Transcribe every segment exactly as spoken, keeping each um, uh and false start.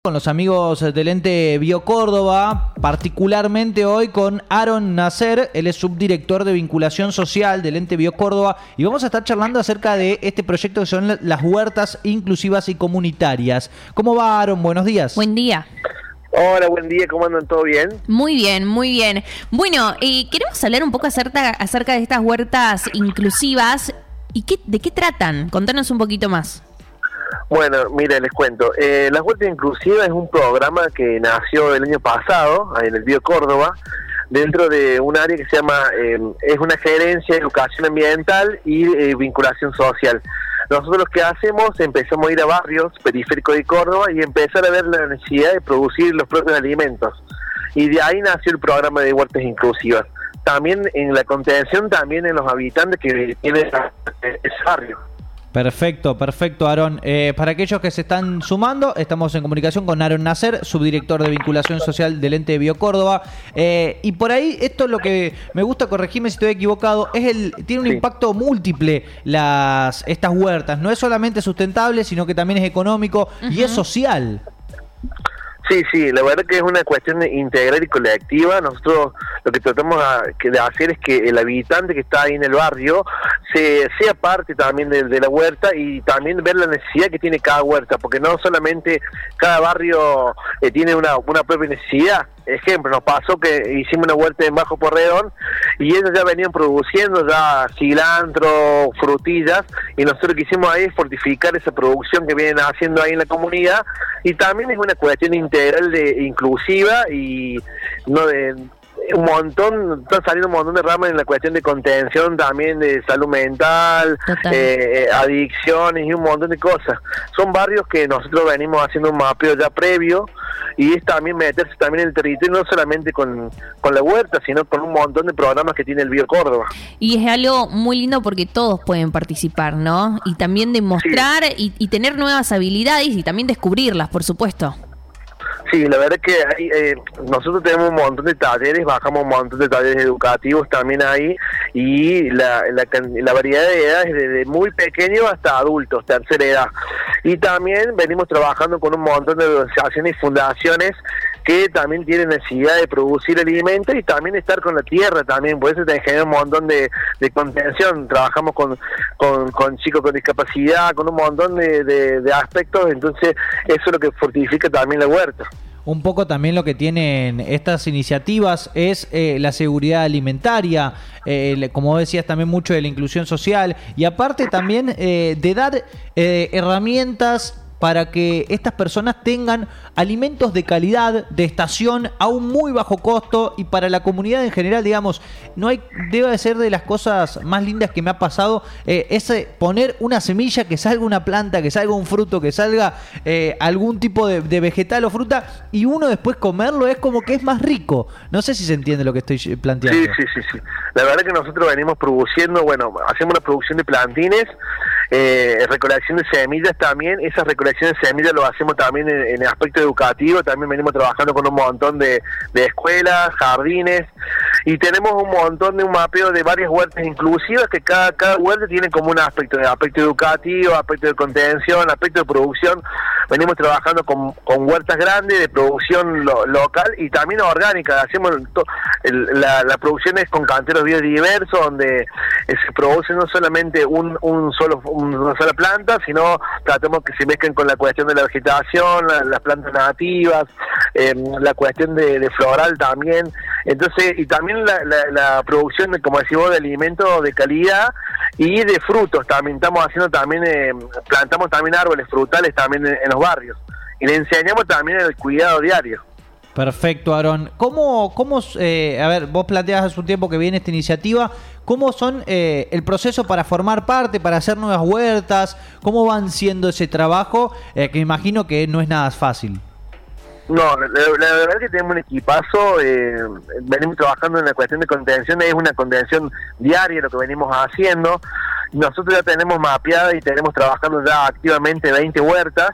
Con los amigos del ente BioCórdoba, particularmente hoy con Aaron Nasser, él es subdirector de vinculación social del ente BioCórdoba, y vamos a estar charlando acerca de este proyecto que son las huertas inclusivas y comunitarias. ¿Cómo va, Aaron? Buenos días. Buen día. Hola, buen día, ¿cómo andan? ¿Todo bien? Muy bien, muy bien. Bueno, eh, queremos hablar un poco acerca, acerca de estas huertas inclusivas y qué, de qué tratan. Contanos un poquito más. Bueno, mire, les cuento. Eh, la Huerta Inclusiva es un programa que nació el año pasado en el BioCórdoba, dentro de un área que se llama, eh, es una gerencia de educación ambiental y eh, vinculación social. Nosotros lo que hacemos, empezamos a ir a barrios periféricos de Córdoba y empezar a ver la necesidad de producir los propios alimentos. Y de ahí nació el programa de Huertas Inclusivas. También en la contención, también en los habitantes que tienen ese barrio. Perfecto, perfecto, Aaron. Eh, para aquellos que se están sumando, estamos en comunicación con Aaron Nasser, subdirector de vinculación social del ente BioCórdoba. Eh, y por ahí, esto es lo que me gusta, corregirme si estoy equivocado, es el tiene un sí. impacto múltiple las estas huertas. No es solamente sustentable, sino que también es económico uh-huh. y es social. Sí, sí, la verdad que es una cuestión integral y colectiva. Nosotros lo que tratamos de hacer es que el habitante que está ahí en el barrio se, sea parte también de, de la huerta y también ver la necesidad que tiene cada huerta, porque no solamente cada barrio eh, tiene una, una propia necesidad. Ejemplo, nos pasó que hicimos una huerta en Bajo Porredón y ellos ya venían produciendo ya cilantro, frutillas, y nosotros lo que hicimos ahí es fortificar esa producción que vienen haciendo ahí en la comunidad, y también es una cuestión integral de inclusiva y no de un montón, están saliendo un montón de ramas en la cuestión de contención, también de salud mental, eh, adicciones y un montón de cosas. Son barrios que nosotros venimos haciendo un mapeo ya previo, y es también meterse también en el territorio, no solamente con, con la huerta, sino con un montón de programas que tiene el BioCórdoba. Y es algo muy lindo porque todos pueden participar, ¿no? Y también demostrar sí. y, y tener nuevas habilidades y también descubrirlas, por supuesto. Sí, la verdad es que hay, eh, nosotros tenemos un montón de talleres, bajamos un montón de talleres educativos también ahí, y la, la, la variedad de edades desde muy pequeño hasta adultos, tercera edad. Y también venimos trabajando con un montón de asociaciones y fundaciones que también tienen necesidad de producir alimentos y también estar con la tierra también, por eso te genera un montón de, de contención. Trabajamos con, con, con chicos con discapacidad, con un montón de, de, de aspectos, entonces eso es lo que fortifica también la huerta. Un poco también lo que tienen estas iniciativas es eh, la seguridad alimentaria, eh, como decías, también mucho de la inclusión social, y aparte también eh, de dar eh, herramientas para que estas personas tengan alimentos de calidad, de estación, a un muy bajo costo, y para la comunidad en general, digamos, no hay, debe de ser de las cosas más lindas que me ha pasado, eh, ese poner una semilla, que salga una planta, que salga un fruto, que salga eh, algún tipo de, de vegetal o fruta, y uno después comerlo, es como que es más rico. No sé si se entiende lo que estoy planteando. Sí, sí, sí, sí. La verdad que nosotros venimos produciendo, bueno, hacemos una producción de plantines, eh, recolección de semillas también. Esas recolecciones de semillas lo hacemos también en, en el aspecto educativo. También venimos trabajando con un montón de, de escuelas, jardines, y tenemos un montón de un mapeo de varias huertas inclusivas, que cada, cada huerta tiene como un aspecto, de aspecto educativo, aspecto de contención, aspecto de producción. Venimos trabajando con, con huertas grandes de producción lo, local y también orgánica. Hacemos to, el, la, la producción es con canteros biodiversos, donde eh, se produce no solamente un, un solo un, una sola planta, sino tratamos que se mezclen con la cuestión de la vegetación, la, las plantas nativas, eh, la cuestión de, de floral también. Entonces, y también la, la, la producción, de, como decimos, de alimentos de calidad y de frutos también. Estamos haciendo también, eh, plantamos también árboles frutales también en, en los barrios, y le enseñamos también el cuidado diario. Perfecto, Aaron. ¿Cómo, cómo eh, a ver, vos planteás hace un tiempo que viene esta iniciativa, ¿cómo son eh, el proceso para formar parte, para hacer nuevas huertas? ¿Cómo van siendo ese trabajo? Eh, que imagino que no es nada fácil. No, la, la verdad es que tenemos un equipazo, eh, venimos trabajando en la cuestión de contención, es una contención diaria lo que venimos haciendo. Nosotros ya tenemos mapeada y tenemos trabajando ya activamente veinte huertas,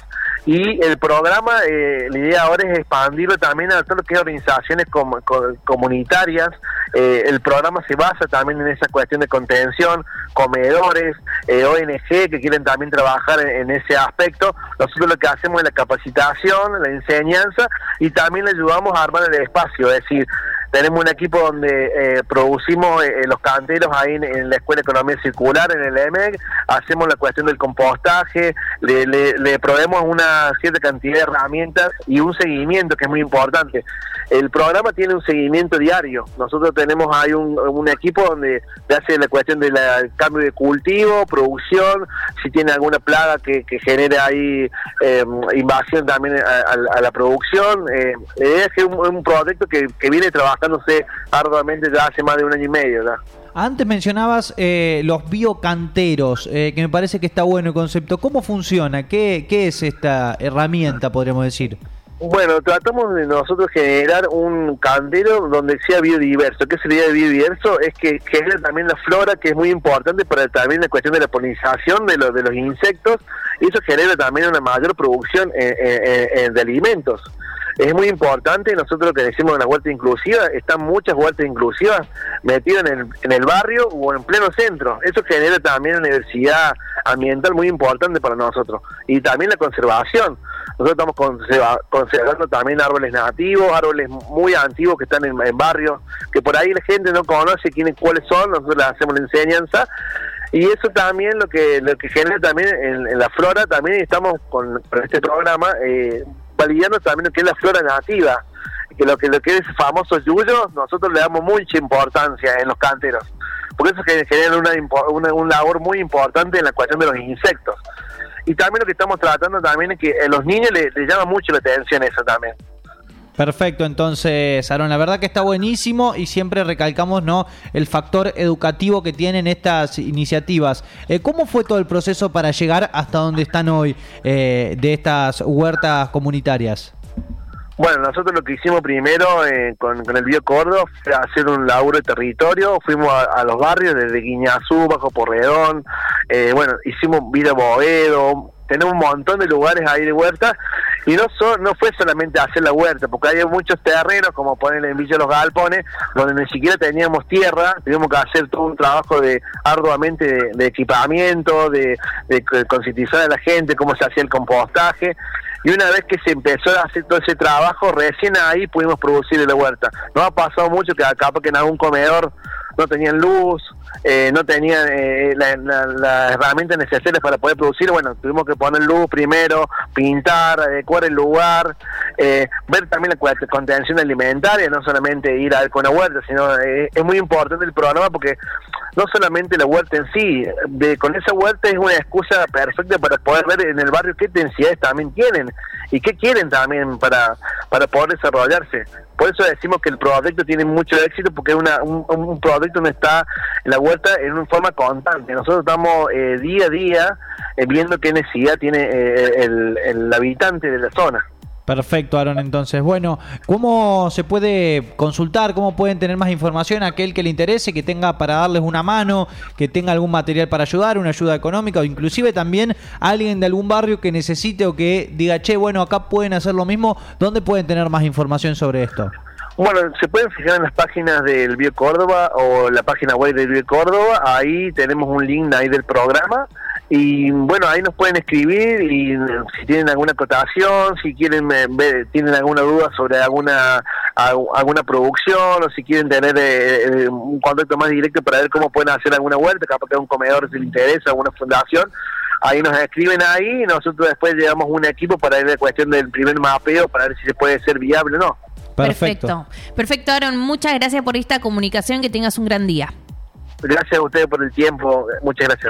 Y el programa, eh, la idea ahora es expandirlo también a todo lo que es organizaciones com- com- comunitarias. Eh, el programa se basa también en esa cuestión de contención, comedores, eh, O N G que quieren también trabajar en, en ese aspecto. Nosotros lo que hacemos es la capacitación, la enseñanza, y también le ayudamos a armar el espacio, es decir, tenemos un equipo donde eh, producimos eh, los canteros ahí en, en la Escuela de Economía Circular, en el E M E C, hacemos la cuestión del compostaje, le, le, le proveemos una cierta cantidad de herramientas y un seguimiento que es muy importante. El programa tiene un seguimiento diario. Nosotros tenemos ahí un, un equipo donde se hace la cuestión del cambio de cultivo, producción, si tiene alguna plaga que, que genere ahí eh, invasión también a, a, a la producción. Eh, la idea es que es un, un proyecto que, que viene trabajándose arduamente ya hace más de un año y medio. ¿no? Antes mencionabas eh, los biocanteros, eh, que me parece que está bueno el concepto. ¿Cómo funciona? ¿Qué, qué es esta herramienta, podríamos decir? Bueno, tratamos de nosotros generar un cantero donde sea biodiverso. ¿Qué sería biodiverso? Es que genera también la flora, que es muy importante para también la cuestión de la polinización de los de los insectos, y eso genera también una mayor producción eh, eh, eh, de alimentos. Es muy importante, nosotros lo que decimos en la huerta inclusiva, están muchas huertas inclusivas metidas en el, en el barrio o en pleno centro. Eso genera también una diversidad ambiental muy importante para nosotros. Y también la conservación. Nosotros estamos conserva, conservando también árboles nativos, árboles muy antiguos que están en, en barrios, que por ahí la gente no conoce quiénes cuáles son, nosotros les hacemos la enseñanza. Y eso también lo que lo que genera también en, en la flora, también estamos con, con este programa eh, validando también lo que es la flora nativa, que lo que lo que es famosos yuyos, nosotros le damos mucha importancia en los canteros, porque eso genera una, una, una labor muy importante en la cuestión de los insectos. Y también lo que estamos tratando también es que a los niños les le llama mucho la atención eso también. Perfecto, entonces, Aarón, la verdad que está buenísimo y siempre recalcamos, ¿no?, el factor educativo que tienen estas iniciativas. Eh, ¿Cómo fue todo el proceso para llegar hasta donde están hoy eh, de estas huertas comunitarias? Bueno, nosotros lo que hicimos primero eh, con, con el Bio Córdoba fue hacer un laburo de territorio. Fuimos a, a los barrios desde Guiñazú, Bajo Porredón, eh, bueno, hicimos Villa Boedo, tenemos un montón de lugares ahí de huertas, y no so, no fue solamente hacer la huerta, porque hay muchos terrenos, como ponen en Villa Los Galpones, donde ni siquiera teníamos tierra, tuvimos que hacer todo un trabajo de arduamente de, de equipamiento, de, de, de concientizar a la gente, cómo se hacía el compostaje. Y una vez que se empezó a hacer todo ese trabajo, recién ahí pudimos producir la huerta. Nos ha pasado mucho que acá, porque en algún comedor no tenían luz, eh, no tenían eh, las la, la herramientas necesarias para poder producir. Bueno, tuvimos que poner luz primero, pintar, adecuar el lugar, eh, ver también la contención alimentaria, no solamente ir a ver con la huerta, sino eh, es muy importante el programa, porque no solamente la huerta en sí, de, con esa huerta es una excusa perfecta para poder ver en el barrio qué densidades también tienen y qué quieren también para, para poder desarrollarse. Por eso decimos que el proyecto tiene mucho éxito, porque es una, un, un proyecto donde está la huerta en una forma constante. Nosotros estamos eh, día a día eh, viendo qué necesidad tiene eh, el, el habitante de la zona. Perfecto, Aarón. Entonces, bueno, ¿cómo se puede consultar? ¿Cómo pueden tener más información aquel que le interese, que tenga para darles una mano, que tenga algún material para ayudar, una ayuda económica, o inclusive también alguien de algún barrio que necesite o que diga, che, bueno, acá pueden hacer lo mismo? ¿Dónde pueden tener más información sobre esto? Bueno, se pueden fijar en las páginas del Bio Córdoba o la página web del Bio Córdoba. Ahí tenemos un link ahí del programa. Y bueno, ahí nos pueden escribir, y si tienen alguna acotación, si quieren ver, tienen alguna duda sobre alguna alguna producción, o si quieren tener eh, un contacto más directo para ver cómo pueden hacer alguna huerta, capaz que a un comedor si les interesa, alguna fundación, ahí nos escriben ahí, y nosotros después llevamos un equipo para ver la cuestión del primer mapeo, para ver si se puede ser viable o no. Perfecto. Perfecto, Perfecto, Aarón, muchas gracias por esta comunicación, que tengas un gran día. Gracias a ustedes por el tiempo, muchas gracias.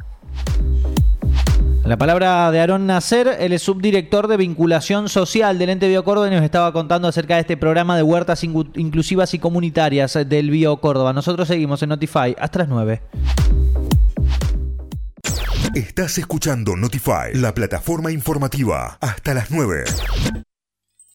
La palabra de Aarón Nacer, él es subdirector de vinculación social del ente Bio Córdoba, y nos estaba contando acerca de este programa de huertas inclusivas y comunitarias del Bio Córdoba. Nosotros seguimos en Notify hasta las nueve. Estás escuchando Notify, la plataforma informativa, hasta las nueve.